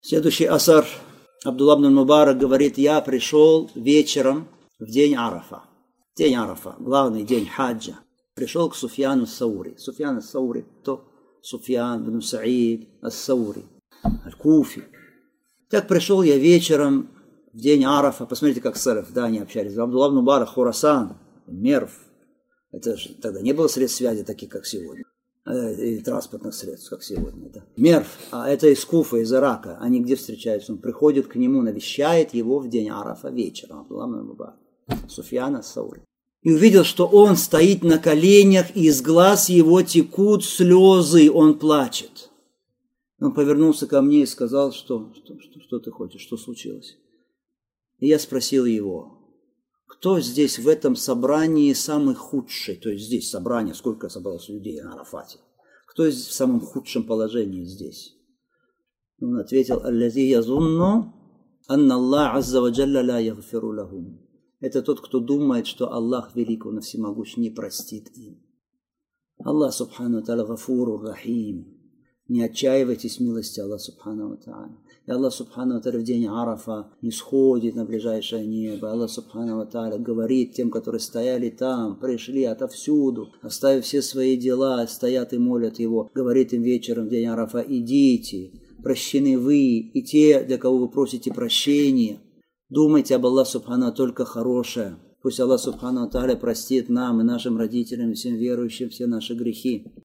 Следующий асар. Абдулла ибн Мубарак говорит: я пришел вечером в день Арафа. День Арафа, главный день хаджа. Пришел к Суфьяну ас-Саури. Суфьян ас-Саури, кто? Суфьян ибн Саид ас-Саури, аль-Куфи. Так пришел я вечером в день Арафа. Посмотрите, как сэров, да, они общались. Абдулла ибн Мубарак, Хурасан, Мерв. Это же тогда не было средств связи таких, как сегодня. И транспортных средств, как сегодня. Да. Мерв, а это из Куфа, из Ирака. Они где встречаются? Он приходит к нему, навещает его в день Арафа вечером. Абдулла ибн Мубарак, Суфьян ас-Саури. И увидел, что он стоит на коленях, и из глаз его текут слезы, он плачет. Он повернулся ко мне и сказал: что ты хочешь, что случилось? И я спросил его: кто здесь в этом собрании самый худший? То есть здесь собрание, сколько собралось людей на Арафате? Кто здесь в самом худшем положении здесь? Он ответил: аллази язунну анна Аллах азза ва джалля ла ягфиру лахум. Это тот, кто думает, что Аллах велик, Он всемогущ, не простит им. Аллах субхану ва тааля гафурур рахим. Не отчаивайтесь в милости Аллаха субхану ва тааля. И Аллах субхану ва тааля в день Арафа не сходит на ближайшее небо. Аллах субхану ва тааля говорит тем, которые стояли там, пришли отовсюду, оставив все свои дела, стоят и молят Его. Говорит им вечером в день Арафа: идите, прощены вы и те, для кого вы просите прощения. Думайте об Аллахе субхану только хорошее. Пусть Аллах субхану ва тааля простит нам и нашим родителям, и всем верующим все наши грехи.